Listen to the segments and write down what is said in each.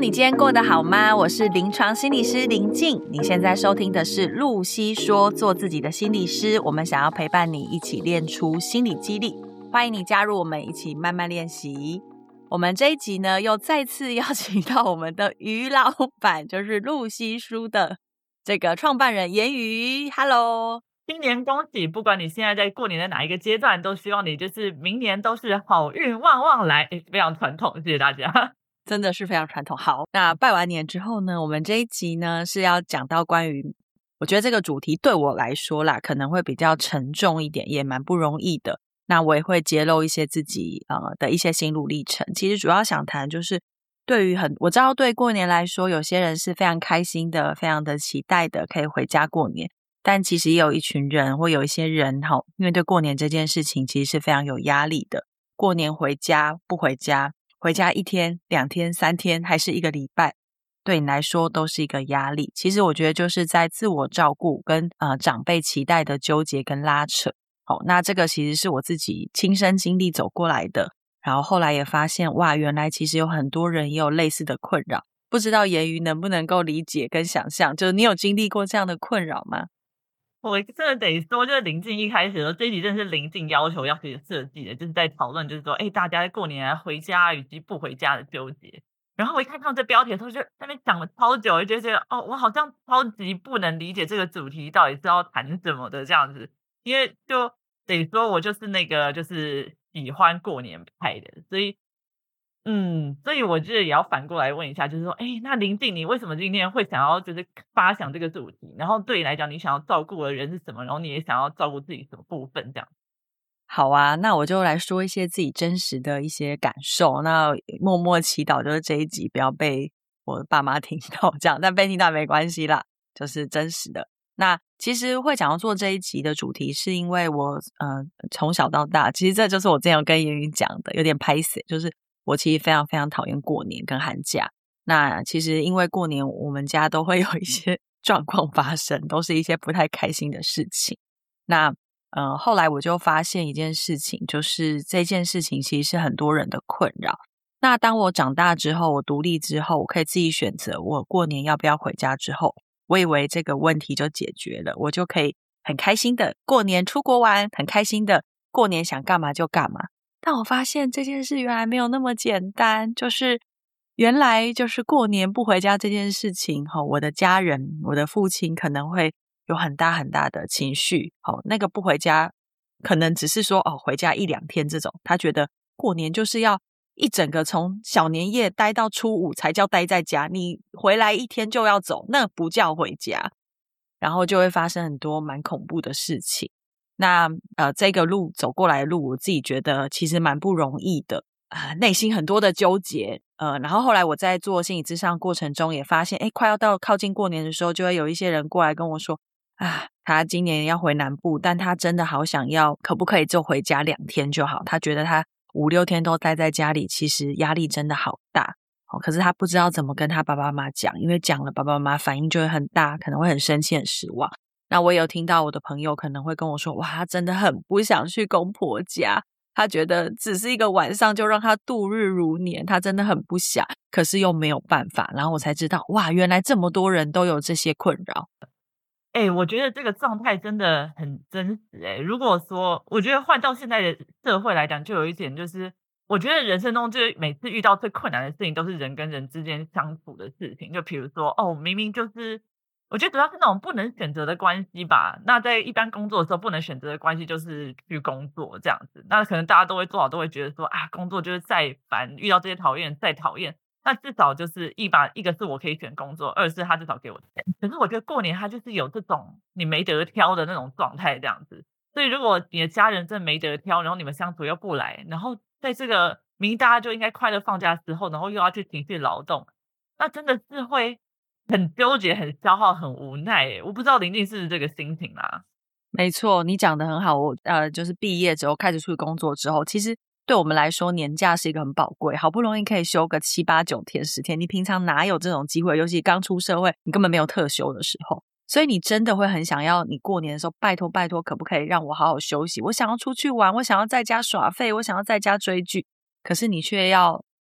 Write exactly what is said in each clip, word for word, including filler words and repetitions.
你今天过得好吗？我是临床心理师林静，你现在收听的是露西说，做自己的心理师，我们想要陪伴你一起练出心理肌力，欢迎你加入我们一起慢慢练习。我们这一集呢，又再次邀请到我们的于老板，就是露西书的这个创办人颜瑜。 Hello， 新年恭喜！不管你现在在过年的哪一个阶段，都希望你就是明年都是好运旺旺来，非常传统，谢谢大家。 真的是非常传统。好，那拜完年之后呢，我们这一集呢是要讲到关于，我觉得这个主题对我来说啦，可能会比较沉重一点，也蛮不容易的。那我也会揭露一些自己呃的一些心路历程。其实主要想谈就是对于很，我知道对过年来说，有些人是非常开心的，非常的期待的，可以回家过年。但其实也有一群人或有一些人齁，因为对过年这件事情其实是非常有压力的。过年回家不回家，回家一天、两天、三天，还是一个礼拜，对你来说都是一个压力。其实我觉得就是在自我照顾跟呃长辈期待的纠结跟拉扯。好，那这个其实是我自己亲身经历走过来的，然后后来也发现，哇，原来其实有很多人也有类似的困扰。不知道颜瑜能不能够理解跟想象，就是你有经历过这样的困扰吗？ 我真的得说，就是林静一开始的时候，这一集真的是林静要求要去设计的，就是在讨论，就是说，哎，大家在过年回家以及不回家的纠结。然后我一看到这标题的时候，就在那边讲了超久，就觉得哦，我好像超级不能理解这个主题到底是要谈什么的这样子，因为就得说我就是那个就是喜欢过年派的，所以。嗯，所以我觉得也要反过来问一下，就是说，哎，那林静，你为什么今天会想要就是发想这个主题？然后对你来讲，你想要照顾的人是什么？然后你也想要照顾自己什么部分？这样。 好啊，那我就来说一些自己真实的一些感受。那默默祈祷就是这一集不要被我的爸妈听到，这样，但被听到也没关系啦，就是真实的。那其实会想要做这一集的主题，是因为我呃从小到大，其实这就是我之前有跟颜瑜讲的，有点拍死，就是我其实非常非常讨厌过年跟寒假。那其实因为过年我们家都会有一些状况发生，都是一些不太开心的事情。那呃，后来我就发现一件事情，就是这件事情其实是很多人的困扰。那当我长大之后，我独立之后，我可以自己选择我过年要不要回家之后，我以为这个问题就解决了，我就可以很开心的过年出国玩，很开心的过年想干嘛就干嘛。但我发现这件事原来没有那么简单，就是原来就是过年不回家这件事情，我的家人，我的父亲可能会有很大很大的情绪，那个不回家可能只是说哦回家一两天这种，他觉得过年就是要一整个从小年夜待到初五才叫待在家，你回来一天就要走，那不叫回家，然后就会发生很多蛮恐怖的事情。那呃，这个路走过来的路，我自己觉得其实蛮不容易的啊、呃，内心很多的纠结。呃，然后后来我在做心理咨商过程中也发现，诶，快要到靠近过年的时候，就会有一些人过来跟我说啊，他今年要回南部，但他真的好想要，可不可以就回家两天就好？他觉得他五六天都待在家里，其实压力真的好大。哦，可是他不知道怎么跟他爸爸妈妈讲，因为讲了爸爸妈妈反应就会很大，可能会很生气很失望。那我有听到我的朋友可能会跟我说，哇，他真的很不想去公婆家，他觉得只是一个晚上就让他度日如年，他真的很不想，可是又没有办法。然后我才知道，哇，原来这么多人都有这些困扰。 哎、欸，我觉得这个状态真的很真实哎、欸。如果说，我觉得换到现在的社会来讲，就有一点就是，我觉得人生中就是每次遇到最困难的事情，都是人跟人之间相处的事情。就比如说，哦，明明就是，我觉得主要是那种不能选择的关系吧。那在一般工作的时候，不能选择的关系就是去工作这样子。那可能大家都会做好，都会觉得说啊，工作就是再烦，遇到这些讨厌再讨厌。那至少就是一把，一个是我可以选工作，二是他至少给我钱。可是我觉得过年他就是有这种你没得挑的那种状态这样子。所以如果你的家人真的没得挑，然后你们相处又不来，然后在这个明明大家就应该快乐放假的时候，然后又要去情绪劳动，那真的是会很纠结、很消耗、很无奈耶。我不知道林静是不是这个心情啦。 没错，你讲得很好。我呃，就是毕业之后开始出去工作之后，其实对我们来说，年假是一个很宝贵，好不容易可以休个七八九天、十天，你平常哪有这种机会？尤其刚出社会，你根本没有特休的时候，所以你真的会很想要，你过年的时候，拜托拜托，可不可以让我好好休息？我想要出去玩，我想要在家耍废，我想要在家追剧，可是你却要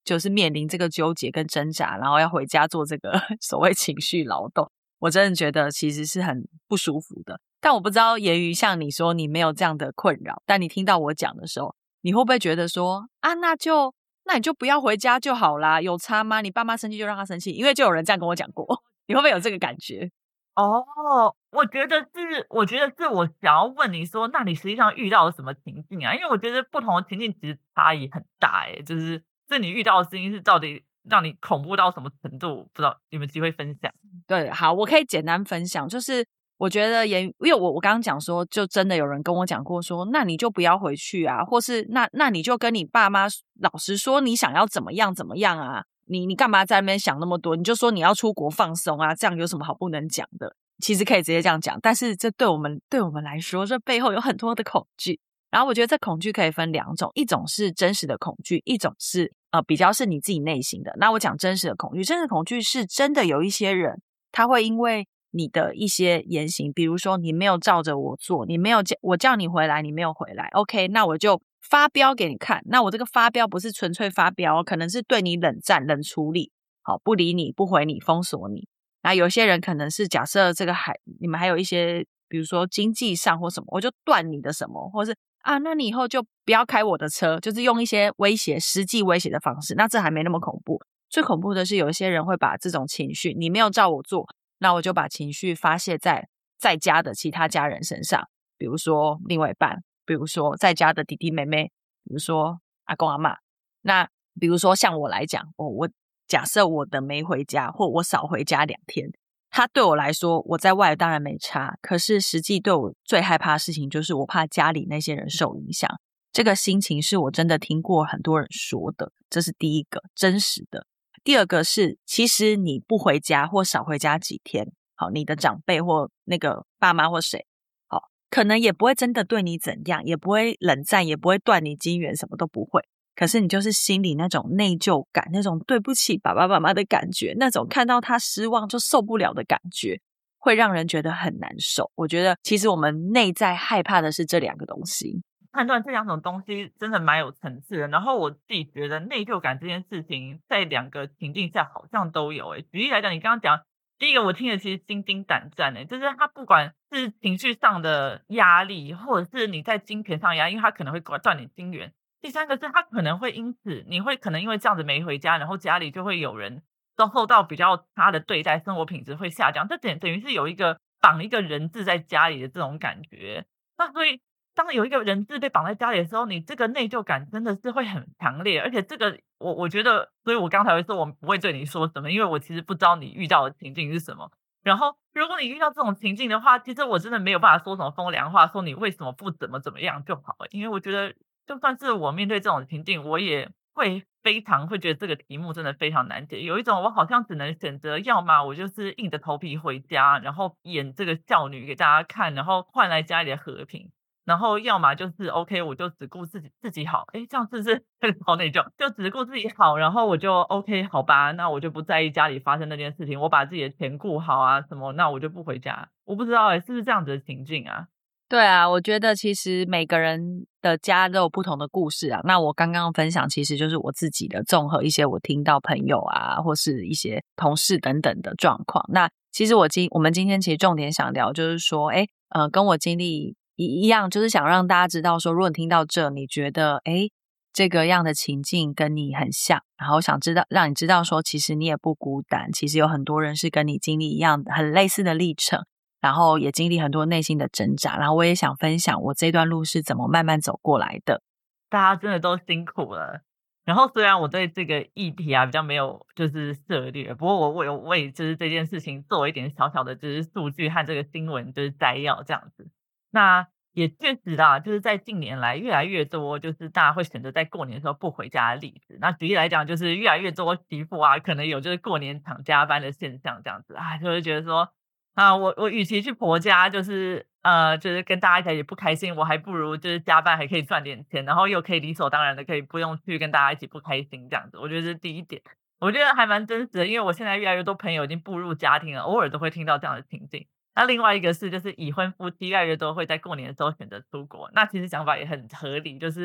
就是面临这个纠结跟挣扎，然后要回家做这个所谓情绪劳动，我真的觉得其实是很不舒服的。但我不知道言语像你说你没有这样的困扰，但你听到我讲的时候，你会不会觉得说啊，那就那你就不要回家就好啦，有差吗？你爸妈生气就让他生气，因为就有人这样跟我讲过，你会不会有这个感觉？ 哦，我觉得是我觉得是我想要问你说，那你实际上遇到了什么情境啊？因为我觉得不同的情境其实差异很大诶，就是这你遇到的事情是到底让你恐怖到什么程度，不知道有没有机会分享？ 对，好，我可以简单分享，就是我觉得言，因为我我刚刚讲说，就真的有人跟我讲过说，那你就不要回去啊，或是那那你就跟你爸妈老实说，你想要怎么样怎么样啊？你你干嘛在那边想那么多？你就说你要出国放松啊，这样有什么好不能讲的？其实可以直接这样讲，但是这对我们对我们来说，这背后有很多的恐惧。然后我觉得这恐惧可以分两种，一种是真实的恐惧，一种是呃比较是你自己内心的。那我讲真实的恐惧，真实的恐惧是真的有一些人他会因为你的一些言行，比如说你没有照着我做，你没有叫我叫你回来，你没有回来 OK， 那我就发飙给你看。那我这个发飙不是纯粹发飙，可能是对你冷战冷处理，好，不理你不回你封锁你。那有些人可能是假设这个还你们还有一些比如说经济上或什么，我就断你的什么，或是啊那你以后就不要开我的车，就是用一些威胁实际威胁的方式。那这还没那么恐怖，最恐怖的是有一些人会把这种情绪，你没有照我做，那我就把情绪发泄在在家的其他家人身上，比如说另外一半，比如说在家的弟弟妹妹，比如说阿公阿嬷。那比如说像我来讲，我我假设我的没回家，或我少回家两天，他对我来说我在外当然没差，可是实际对我最害怕的事情就是我怕家里那些人受影响。这个心情是我真的听过很多人说的，这是第一个真实的。第二个是其实你不回家或少回家几天，好，你的长辈或那个爸妈或谁，好，可能也不会真的对你怎样，也不会冷战，也不会断你金源，什么都不会。可是你就是心里那种内疚感，那种对不起爸爸妈妈的感觉，那种看到他失望就受不了的感觉，会让人觉得很难受。我觉得其实我们内在害怕的是这两个东西。 判断这两种东西真的蛮有层次的，然后我自己觉得内疚感这件事情在两个情境下好像都有诶。举例来讲，你刚刚讲第一个我听的其实心惊胆战诶，就是他不管是情绪上的压力，或者是你在金钱上的压力，因为他可能会断你金源。第三个是他可能会因此你会可能因为这样子没回家，然后家里就会有人都受到比较差的对待，生活品质会下降，这等等于是有一个绑一个人质在家里的这种感觉。那所以当有一个人质被绑在家里的时候，你这个内疚感真的是会很强烈，而且这个我我觉得，所以我刚才会说我不会对你说什么，因为我其实不知道你遇到的情境是什么。然后如果你遇到这种情境的话，其实我真的没有办法说什么风凉话，说你为什么不怎么怎么样就好了，因为我觉得就算是我面对这种情境，我也会非常会觉得这个题目真的非常难解。有一种我好像只能选择，要么我就是硬着头皮回家，然后演这个孝女给大家看，然后换来家里的和平。然后要么就是 OK， 我就只顾自己自己好，诶，这样是不是好内疚？就只顾自己好，然后我就 OK， 好吧，那我就不在意家里发生那件事情，我把自己的钱顾好啊什么，那我就不回家。我不知道诶，是不是这样子的情境啊？ 对啊，我觉得其实每个人的家都有不同的故事啊。那我刚刚分享其实就是我自己的综合一些我听到朋友啊，或是一些同事等等的状况。那其实我今我们今天其实重点想聊就是说，诶呃，跟我经历一一样，就是想让大家知道说，如果你听到这，你觉得诶这个样的情境跟你很像，然后想知道让你知道说，其实你也不孤单，其实有很多人是跟你经历一样很类似的历程。然后也经历很多内心的挣扎，然后我也想分享我这段路是怎么慢慢走过来的。 大家真的都辛苦了。然后虽然我对这个议题啊比较没有就是涉猎，不过我我有为就是这件事情做一点小小的就是数据和这个新闻就是摘要这样子。那也确实啦，就是在近年来越来越多就是大家会选择在过年的时候不回家的例子。那举例来讲，就是越来越多媳妇啊可能有就是过年抢加班的现象这样子啊，就会觉得说啊，我我与其去婆家，就是呃，就是跟大家一起也不开心，我还不如就是加班还可以赚点钱，然后又可以理所当然的可以不用去跟大家一起不开心这样子。我觉得这是第一点，我觉得还蛮真实的，因为我现在越来越多朋友已经步入家庭了，偶尔都会听到这样的情境。那另外一个是，就是已婚夫妻越来越多会在过年的时候选择出国，那其实想法也很合理，就是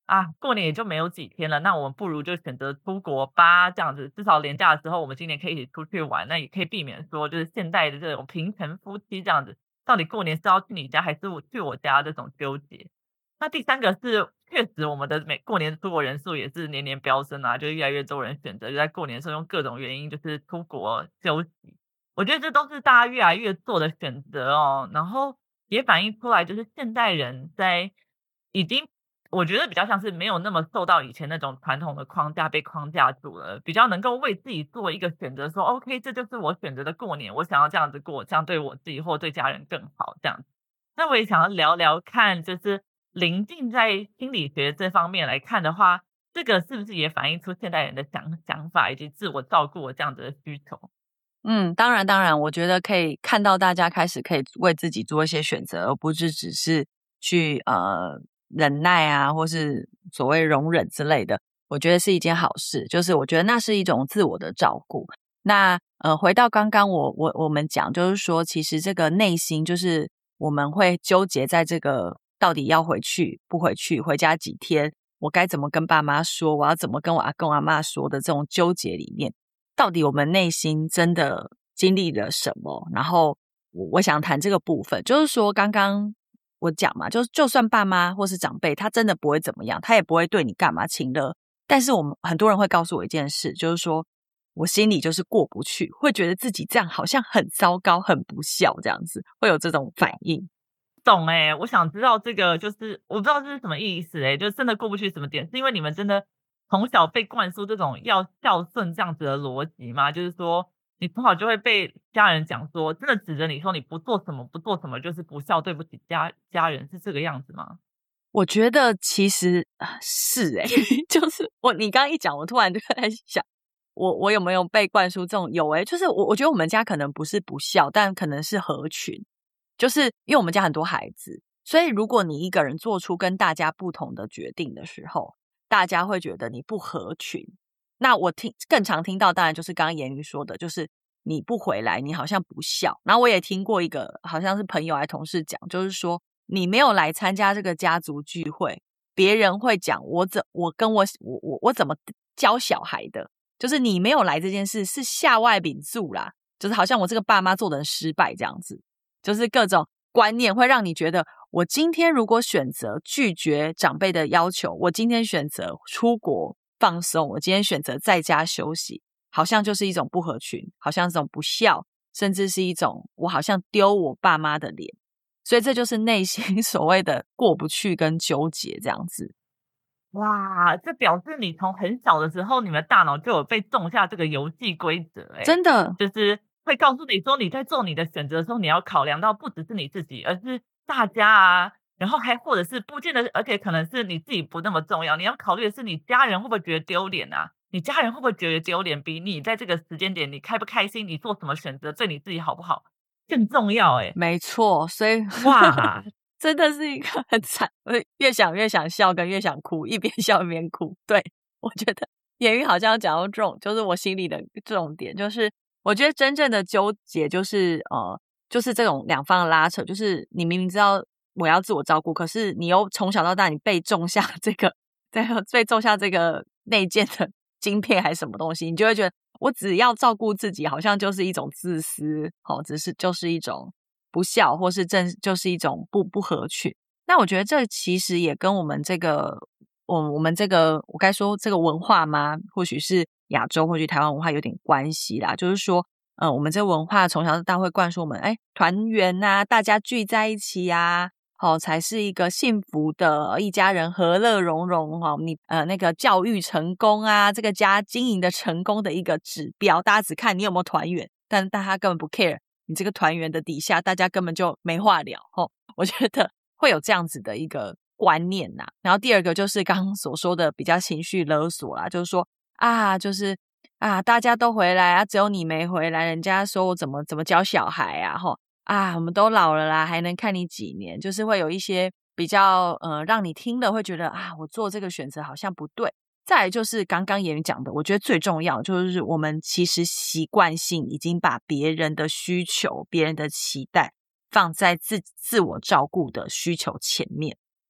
啊，过年也就没有几天了，那我们不如就选择出国吧，这样子，至少连假的时候我们今年可以一起出去玩，那也可以避免说就是现代的这种平成夫妻这样子，到底过年是要去你家还是我去我家这种纠结。那第三个是，确实我们的每过年出国人数也是年年飙升啊，就越来越多人选择就在过年的时候用各种原因就是出国休息。我觉得这都是大家越来越做的选择哦，然后也反映出来就是现代人在已经我觉得比较像是没有那么受到以前那种传统的框架被框架住了，比较能够为自己做一个选择说 OK 这就是我选择的过年，我想要这样子过，这样对我自己或对家人更好这样子。那我也想要聊聊看，就是临近在心理学这方面来看的话，这个是不是也反映出现代人的想想法以及自我照顾的这样子的需求？ 嗯，当然当然，我觉得可以看到大家开始可以为自己做一些选择，而不是只是去呃忍耐啊，或是所谓容忍之类的，我觉得是一件好事。就是我觉得那是一种自我的照顾。那呃，回到刚刚我我我们讲，就是说，其实这个内心就是我们会纠结在这个到底要回去不回去，回家几天，我该怎么跟爸妈说，我要怎么跟我阿公阿嬷说的这种纠结里面。到底我们内心真的经历了什么？然后我我想谈这个部分，就是说刚刚我讲嘛，就就算爸妈或是长辈，他真的不会怎么样，他也不会对你干嘛情勒。但是我们很多人会告诉我一件事，就是说我心里就是过不去，会觉得自己这样好像很糟糕、很不孝这样子，会有这种反应。 懂哎、我想知道这个就是我不知道这是什么意思哎、就真的过不去什么点，是因为你们真的从小被灌输这种要孝顺这样子的逻辑吗？就是说你从小就会被家人讲说，真的指着你说你不做什么不做什么就是不孝，对不起家家人，是这个样子吗？ 我觉得其实啊是诶、就是我你刚刚一讲，我突然就在想，我我有没有被灌输这种有诶、就是我我觉得我们家可能不是不孝，但可能是合群，就是因为我们家很多孩子，所以如果你一个人做出跟大家不同的决定的时候，大家会觉得你不合群。那我听更常听到，当然就是刚刚言语说的，就是你不回来，你好像不孝。然后我也听过一个好像是朋友还同事讲，就是说你没有来参加这个家族聚会，别人会讲我怎我跟我我我我怎么教小孩的，就是你没有来这件事是下外秉注啦，就是好像我这个爸妈做的很失败这样子，就是各种观念会让你觉得，我今天如果选择拒绝长辈的要求，我今天选择出国放松，我今天选择在家休息，好像就是一种不合群，好像是一种不孝，甚至是一种我好像丢我爸妈的脸。所以这就是内心所谓的过不去跟纠结这样子。 哇，这表示你从很小的时候，你们的大脑就有被种下这个游戏规则哎， 真的， 就是会告诉你说你在做你的选择的时候，你要考量到不只是你自己，而是大家啊，然后还或者是不见得，而且可能是你自己不那么重要，你要考虑的是你家人会不会觉得丢脸啊？你家人会不会觉得丢脸，比你在这个时间点你开不开心，你做什么选择对你自己好不好更重要哎。 没错，所以哇， 真的是一个很惨，我越想越想笑，跟越想哭，一边笑一边哭。对，我觉得言语好像讲到这种，就是我心里的重点，就是我觉得真正的纠结就是呃，就是这种两方的拉扯，就是你明明知道我要自我照顾，可是你又从小到大你被种下这个，对，被种下这个内建的晶片还是什么东西，你就会觉得我只要照顾自己，好像就是一种自私，哦，只是就是一种不孝，或是正就是一种不不合群。那我觉得这其实也跟我们这个，我我们这个我该说这个文化吗？或许是亚洲，或许台湾文化有点关系啦。就是说，呃，我们这文化从小到大会灌输我们，哎，团圆啊，大家聚在一起啊，好、哦、才是一个幸福的一家人，和乐融融哈、哦。你呃那个教育成功啊，这个家经营的成功的一个指标，大家只看你有没有团圆，但大家根本不 care。你这个团圆的底下，大家根本就没话聊齁。我觉得会有这样子的一个观念呐。然后第二个就是刚刚所说的比较情绪勒索啦，就是说啊，就是啊，大家都回来啊，只有你没回来，人家说我怎么怎么教小孩啊，齁啊，我们都老了啦，还能看你几年？就是会有一些比较呃，让你听了会觉得啊，我做这个选择好像不对。再来就是刚刚言语讲的，我觉得最重要就是我们其实习惯性已经把别人的需求、别人的期待放在自自我照顾的需求前面。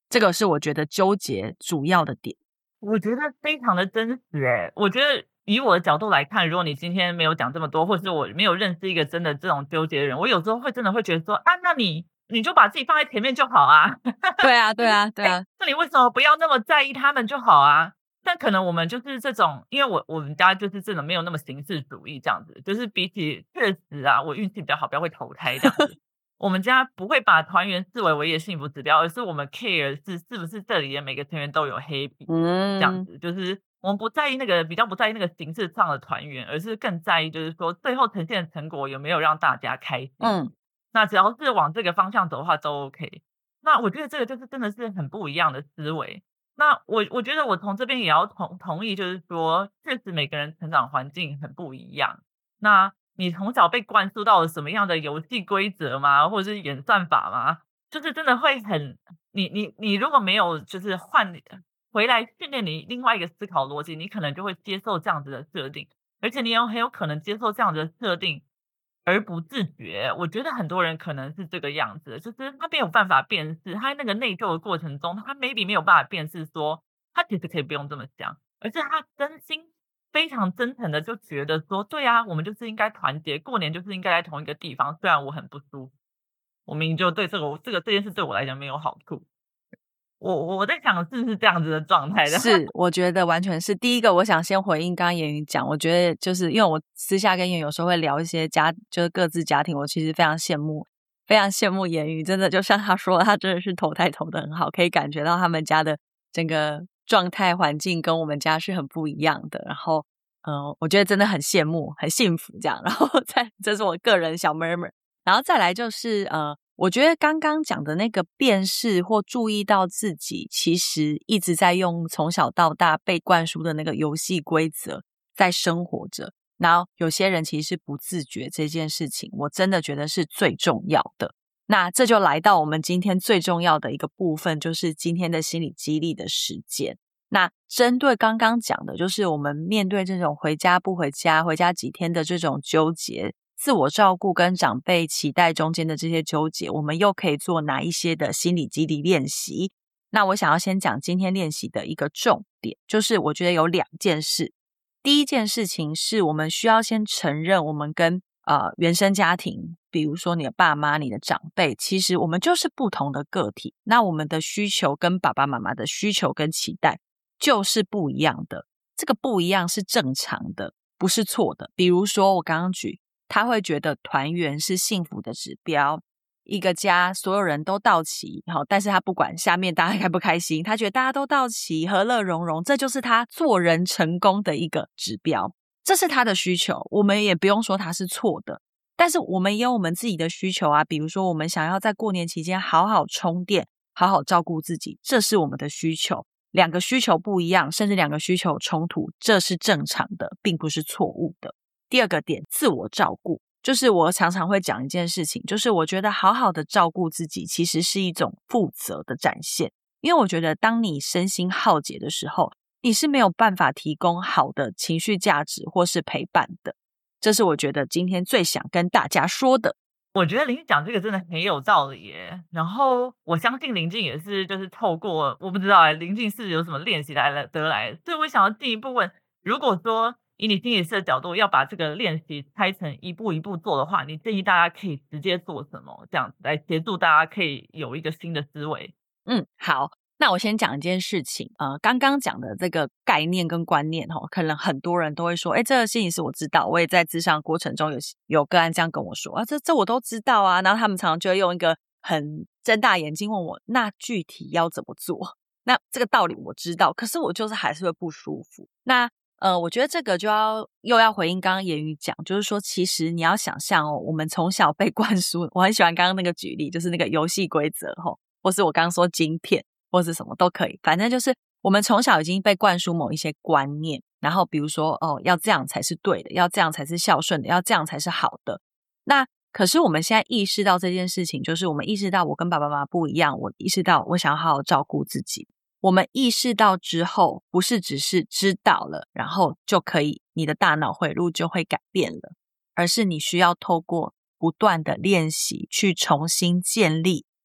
这个是我觉得纠结主要的点。 我觉得非常的真实诶，我觉得以我的角度来看，如果你今天没有讲这么多，或者是我没有认识一个真的这种纠结的人，我有时候会真的会觉得说啊，那你你就把自己放在前面就好啊。 对啊，对啊，对啊。 欸，那你为什么不要那么在意他们就好啊？但可能我们就是这种，因为我我们家就是这种没有那么形式主义这样子，就是比起确实啊，我运气比较好，比较会投胎这样子。我们家不会把团圆视为唯一的幸福指标，而是我们 care 是是不是这里的每个成员都有 happy，这样嗯， 子，就是我们不在意那个比较不在意那个形式上的团圆，而是更在意就是说最后呈现的成果有没有让大家开心。 嗯， 那只要是往这个方向走的话都 OK。那我觉得这个就是真的是很不一样的思维。那我我觉得我从这边也要同同意，就是说确实每个人成长环境很不一样。那你从小被灌输到了什么样的游戏规则吗？或者是演算法吗？就是真的会很，你你你如果没有就是换回来训练你另外一个思考逻辑，你可能就会接受这样子的设定，而且你有很有可能接受这样子的设定而不自觉。我觉得很多人可能是这个样子，就是他没有办法辨识，他那个内疚的过程中，他 maybe 没有办法辨识说，他其实可以不用这么想，而是他真心非常真诚的就觉得说，对啊，我们就是应该团结，过年就是应该在同一个地方，虽然我很不舒服，我明明就对这个这个这件事对我来讲没有好处。我我在想是不是这样子的状态的。 是，我觉得完全是。第一个，我想先回应刚刚言语讲，我觉得就是因为我私下跟言语有时候会聊一些家，就是各自家庭，我其实非常羡慕，非常羡慕言语，真的就像他说的，他真的是投胎投得很好，可以感觉到他们家的整个状态环境跟我们家是很不一样的。然后，嗯、呃，我觉得真的很羡慕，很幸福这样。然后再，这是我个人小 murmur。然后再来就是呃。我觉得刚刚讲的那个辨识或注意到自己其实一直在用从小到大被灌输的那个游戏规则在生活着，然后有些人其实是不自觉这件事情，我真的觉得是最重要的。那这就来到我们今天最重要的一个部分，就是今天的心理激励的时间。那针对刚刚讲的，就是我们面对这种回家不回家，回家几天的这种纠结，自我照顾跟长辈期待中间的这些纠结，我们又可以做哪一些的心理激励练习？那我想要先讲今天练习的一个重点，就是我觉得有两件事。第一件事情是我们需要先承认我们跟呃原生家庭，比如说你的爸妈、你的长辈，其实我们就是不同的个体，那我们的需求跟爸爸妈妈的需求跟期待就是不一样的，这个不一样是正常的，不是错的。比如说我刚刚举，他会觉得团圆是幸福的指标，一个家所有人都到齐，但是他不管下面大家开不开心，他觉得大家都到齐和乐融融，这就是他做人成功的一个指标，这是他的需求，我们也不用说他是错的。但是我们也有我们自己的需求啊，比如说我们想要在过年期间好好充电，好好照顾自己，这是我们的需求。两个需求不一样，甚至两个需求冲突，这是正常的，并不是错误的。第二个点，自我照顾，就是我常常会讲一件事情，就是我觉得好好的照顾自己其实是一种负责的展现。因为我觉得当你身心耗竭的时候，你是没有办法提供好的情绪价值或是陪伴的，这是我觉得今天最想跟大家说的。 我觉得林静讲这个真的很有道理耶，然后我相信林静也是就是透过我不知道林静是有什么练习来得来的，所以我想要进一步问，如果说以你心理师的角度要把这个练习拆成一步一步做的话，你建议大家可以直接做什么，这样子来协助大家可以有一个新的思维？ 嗯，好，那我先讲一件事情，呃，刚刚讲的这个概念跟观念齁，可能很多人都会说，诶，这个心理师我知道，我也在諮商过程中有有个案这样跟我说啊，这这我都知道啊，然后他们常常就会用一个很睁大眼睛问我，那具体要怎么做？那这个道理我知道，可是我就是还是会不舒服。那呃，我觉得这个就要又要回应刚刚言语讲，就是说其实你要想象哦，我们从小被灌输，我很喜欢刚刚那个举例，就是那个游戏规则齁，或是我刚刚说晶片或是什么都可以，反正就是我们从小已经被灌输某一些观念，然后比如说哦，要这样才是对的，要这样才是孝顺的，要这样才是好的。那可是我们现在意识到这件事情，就是我们意识到我跟爸爸妈妈不一样，我意识到我想要好好照顾自己。我们意识到之后，不是只是知道了，然后就可以你的大脑回路就会改变了，而是你需要透过不断的练习去重新建立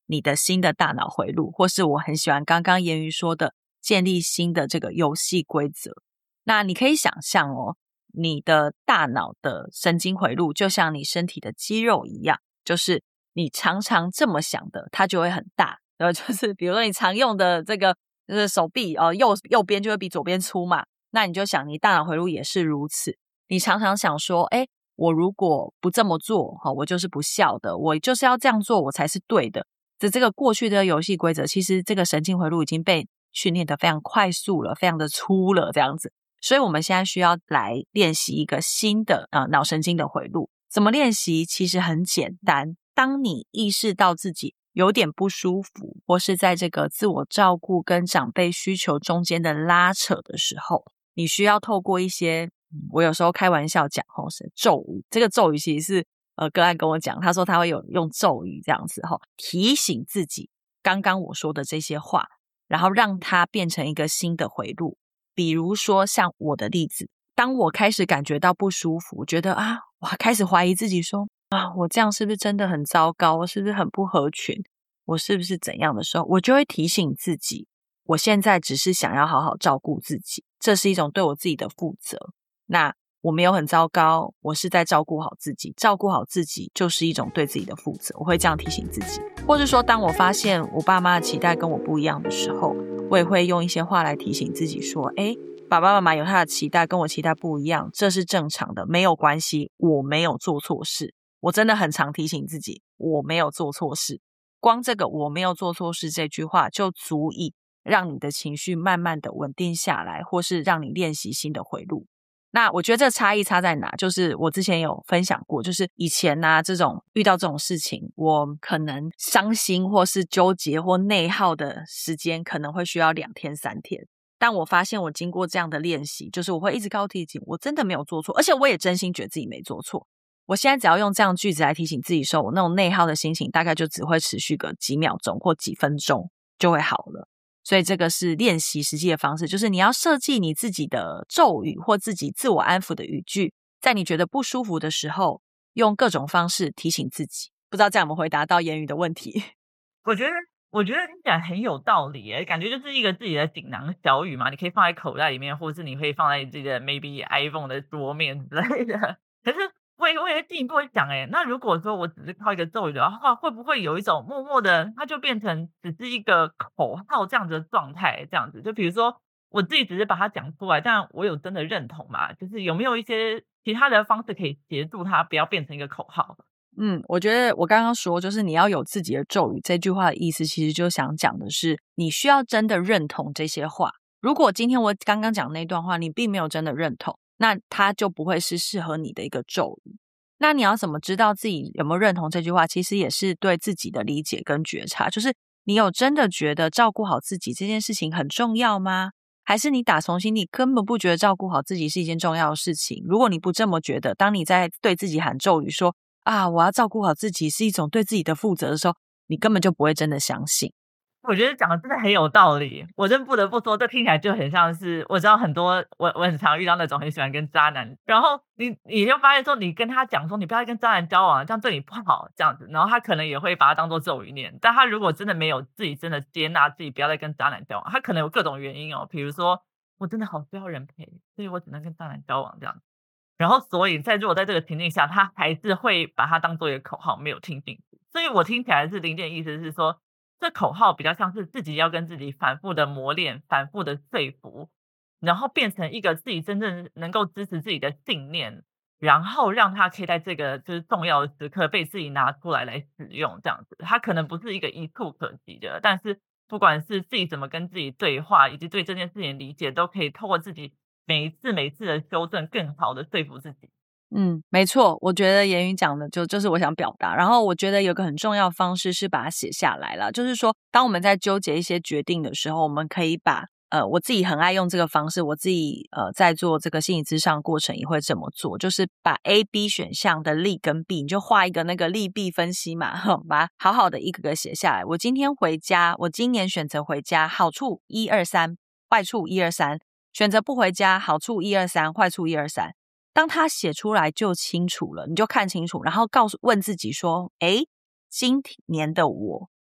你的新的大脑回路，或是我很喜欢刚刚言语说的建立新的这个游戏规则。那你可以想象哦，你的大脑的神经回路就像你身体的肌肉一样，就是你常常这么想的，它就会很大。然后就是比如说你常用的这个就是手臂哦，右右边就会比左边粗嘛，那你就想你大脑回路也是如此。你常常想说，诶，我如果不这么做，我就是不孝的，我就是要这样做我才是对的。这这个过去的游戏规则，其实这个神经回路已经被训练得非常快速了，非常的粗了这样子。所以我们现在需要来练习一个新的呃脑神经的回路。怎么练习？其实很简单。当你意识到自己有点不舒服，或是在这个自我照顾跟长辈需求中间的拉扯的时候，你需要透过一些我有时候开玩笑讲吼是咒语，这个咒语其实是呃个案跟我讲，他说他会有用咒语这样子吼提醒自己刚刚我说的这些话，然后让它变成一个新的回路。比如说像我的例子，当我开始感觉到不舒服，觉得啊我开始怀疑自己说啊我这样是不是真的很糟糕，我是不是很不合群，我是不是怎样的时候，我就会提醒自己，我现在只是想要好好照顾自己，这是一种对我自己的负责。那我没有很糟糕，我是在照顾好自己，照顾好自己就是一种对自己的负责，我会这样提醒自己。或是说当我发现我爸妈的期待跟我不一样的时候，我也会用一些话来提醒自己说，诶，爸爸妈妈有他的期待跟我期待不一样，这是正常的，没有关系，我没有做错事。我真的很常提醒自己我没有做错事，光这个我没有做错事这句话就足以让你的情绪慢慢的稳定下来，或是让你练习新的回路。那我觉得这差异差在哪，就是我之前有分享过，就是以前啊这种遇到这种事情，我可能伤心或是纠结或内耗的时间可能会需要两天三天，但我发现我经过这样的练习，就是我会一直告提醒我真的没有做错，而且我也真心觉得自己没做错。我现在只要用这样句子来提醒自己的时候，我那种内耗的心情大概就只会持续个几秒钟或几分钟就会好了。所以这个是练习实际的方式，就是你要设计你自己的咒语或自己自我安抚的语句，在你觉得不舒服的时候，用各种方式提醒自己。不知道这样有没有回答到言语的问题？ 我觉得我觉得听起来很有道理耶，感觉就是一个自己的锦囊小语嘛，你可以放在口袋里面，或是你可以放在自己的 maybe iPhone 的桌面之类的。可是我也我也进一步会讲，哎，那如果说我只是靠一个咒语的话，会不会有一种默默的，它就变成只是一个口号这样子的状态？这样子，就比如说我自己只是把它讲出来，但我有真的认同嘛？就是有没有一些其他的方式可以协助它不要变成一个口号？ 嗯，我觉得我刚刚说就是你要有自己的咒语，这句话的意思其实就想讲的是你需要真的认同这些话。如果今天我刚刚讲那段话你并没有真的认同，那它就不会是适合你的一个咒语。那你要怎么知道自己有没有认同这句话，其实也是对自己的理解跟觉察，就是你有真的觉得照顾好自己这件事情很重要吗？还是你打从心里根本不觉得照顾好自己是一件重要的事情？如果你不这么觉得，当你在对自己喊咒语说啊我要照顾好自己是一种对自己的负责的时候，你根本就不会真的相信。 我觉得讲的真的很有道理，我真不得不说，这听起来就很像是我知道很多我我很常遇到那种很喜欢跟渣男，然后你你就发现说你跟他讲说你不要跟渣男交往，这样对你不好这样子，然后他可能也会把它当做咒语念，但他如果真的没有自己真的接纳自己不要再跟渣男交往，他可能有各种原因哦，比如说我真的好需要人陪，所以我只能跟渣男交往这样子，然后所以在如果在这个情境下他还是会把它当做一个口号没有听进去，所以我听起来是林健意思是说这口号比较像是自己要跟自己反复的磨练，反复的说服，然后变成一个自己真正能够支持自己的信念，然后让他可以在这个就是重要的时刻被自己拿出来来使用这样子。它可能不是一个一触可及的，但是不管是自己怎么跟自己对话，以及对这件事情的理解，都可以透过自己每一次每一次的修正，更好的说服自己。 嗯，没错，我觉得言语讲的就就是我想表达，然后我觉得有个很重要的方式是把它写下来啦，就是说当我们在纠结一些决定的时候，我们可以把呃我自己很爱用这个方式，我自己呃在做这个心理咨商过程也会这么做，就是把 A、B 选项的利跟弊，你就画一个那个利弊分析嘛，把它好好的一个个写下来。我今天回家，我今年选择回家，好处一二三，坏处一二三，选择不回家，好处一二三，坏处一二三。当他写出来就清楚了，你就看清楚，然后告诉问自己说，诶，今年的我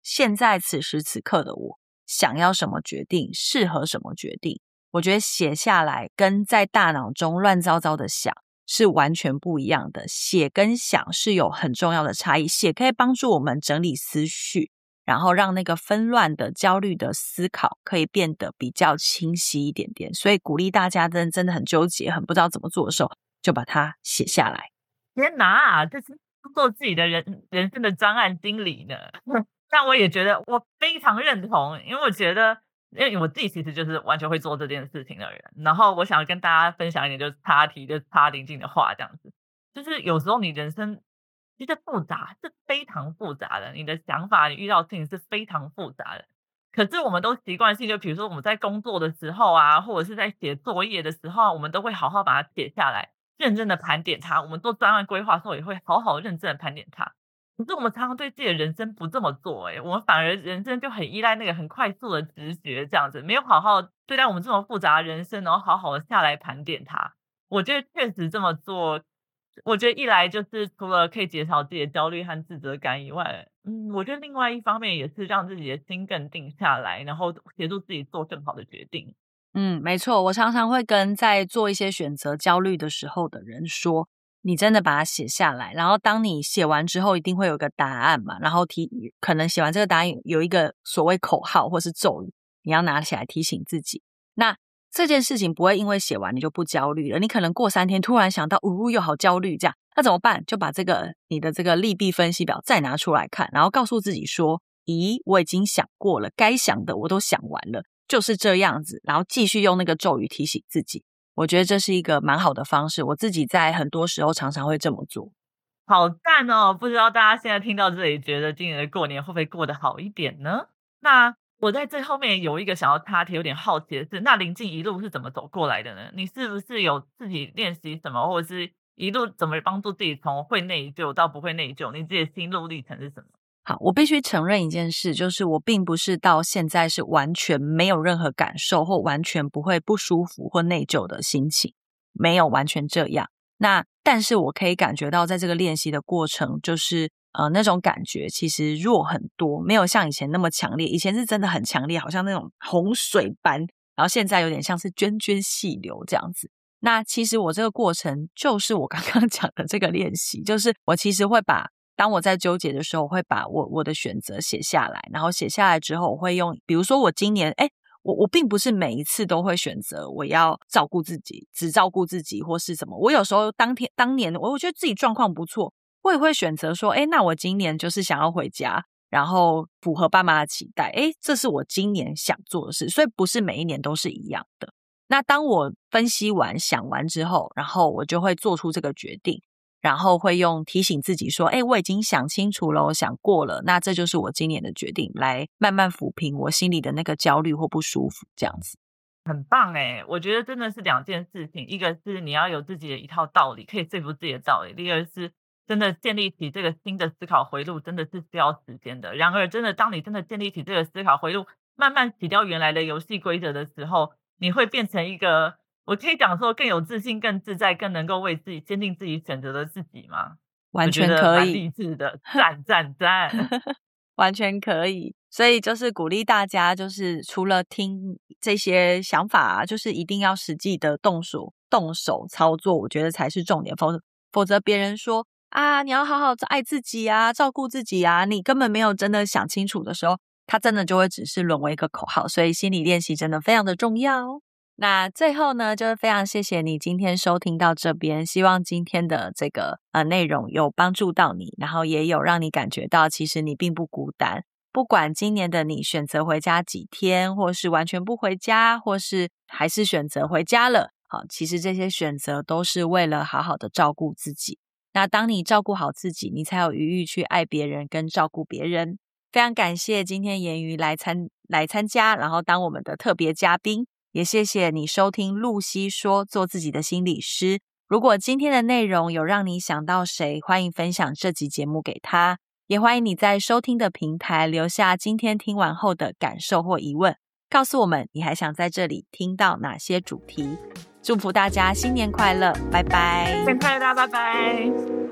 现在此时此刻的我想要什么决定，适合什么决定。我觉得写下来跟在大脑中乱糟糟的想是完全不一样的，写跟想是有很重要的差异。写可以帮助我们整理思绪，然后让那个纷乱的焦虑的思考可以变得比较清晰一点点。所以鼓励大家真的真的很纠结很不知道怎么做的时候，就把它写下来。 天哪，这是做自己的人人生的专案经理呢。但我也觉得我非常认同，因为我觉得因为我自己其实就是完全会做这件事情的人，然后我想跟大家分享一点就是插题就是插临近的话这样子，就是有时候你人生其实复杂是非常复杂的，你的想法你遇到的事情是非常复杂的，可是我们都习惯性就比如说我们在工作的时候啊，或者是在写作业的时候，我们都会好好把它写下来，认真的盘点它，我们做专案规划的时候也会好好认真的盘点它。可是我们常常对自己的人生不这么做，欸，我们反而人生就很依赖那个很快速的直觉这样子，没有好好对待我们这么复杂的人生，然后好好的下来盘点它。我觉得确实这么做，我觉得一来就是除了可以减少自己的焦虑和自责感以外，嗯，我觉得另外一方面也是让自己的心更定下来，然后协助自己做更好的决定。 嗯，没错，我常常会跟在做一些选择焦虑的时候的人说，你真的把它写下来，然后当你写完之后一定会有个答案嘛，然后提可能写完这个答案有一个所谓口号或是咒语，你要拿起来提醒自己。那这件事情不会因为写完你就不焦虑了，你可能过三天突然想到呜又好焦虑这样，那怎么办？就把这个你的这个利弊分析表再拿出来看，然后告诉自己说，咦，我已经想过了，该想的我都想完了，就是这样子，然后继续用那个咒语提醒自己。我觉得这是一个蛮好的方式，我自己在很多时候常常会这么做。 好赞哦！不知道大家现在听到这里，觉得今年的过年会不会过得好一点呢？那我在最后面有一个想要插题，有点好奇的是，那临近一路是怎么走过来的呢？你是不是有自己练习什么，或者是一路怎么帮助自己从会内疚到不会内疚？你自己的心路历程是什么？ 好，我必须承认一件事，就是我并不是到现在是完全没有任何感受或完全不会不舒服或内疚的心情，没有完全这样。那但是我可以感觉到在这个练习的过程，就是呃那种感觉其实弱很多，没有像以前那么强烈，以前是真的很强烈，好像那种洪水般，然后现在有点像是涓涓细流这样子。那其实我这个过程就是我刚刚讲的这个练习，就是我其实会把当我在纠结的时候，我会把我我的选择写下来，然后写下来之后，我会用，比如说我今年，诶我我并不是每一次都会选择我要照顾自己，只照顾自己或是什么。我有时候当天当年，我我觉得自己状况不错，我也会选择说，诶那我今年就是想要回家，然后符合爸妈的期待，诶这是我今年想做的事，所以不是每一年都是一样的。那当我分析完想完之后，然后我就会做出这个决定，然后会用提醒自己说，诶我已经想清楚了，我想过了，那这就是我今年的决定，来慢慢抚平我心里的那个焦虑或不舒服这样子。 很棒耶，我觉得真的是两件事情，一个是你要有自己的一套道理，可以说服自己的道理，第二个是真的建立起这个新的思考回路真的是需要时间的。然而真的当你真的建立起这个思考回路，慢慢洗掉原来的游戏规则的时候，你会变成一个，我可以讲说更有自信、更自在、更能够为自己坚定自己选择的自己吗？ 完全可以， 我觉得蛮励志的，赞赞赞完全可以。所以就是鼓励大家，就是除了听这些想法啊，就是一定要实际的动手动手操作，我觉得才是重点。否则否则别人说啊，你要好好爱自己啊，照顾自己啊，你根本没有真的想清楚的时候，它真的就会只是沦为一个口号。所以心理练习真的非常的重要哦。那最后呢，就是非常谢谢你今天收听到这边，希望今天的这个呃内容有帮助到你，然后也有让你感觉到其实你并不孤单。不管今年的你选择回家几天，或是完全不回家，或是还是选择回家了，好，其实这些选择都是为了好好的照顾自己。那当你照顾好自己，你才有余裕去爱别人跟照顾别人。非常感谢今天言瑜来参来参加，然后当我们的特别嘉宾。也谢谢你收听露西说，做自己的心理师。如果今天的内容有让你想到谁，欢迎分享这集节目给他，也欢迎你在收听的平台留下今天听完后的感受或疑问，告诉我们你还想在这里听到哪些主题。祝福大家新年快乐，拜拜。 新年快乐，拜拜。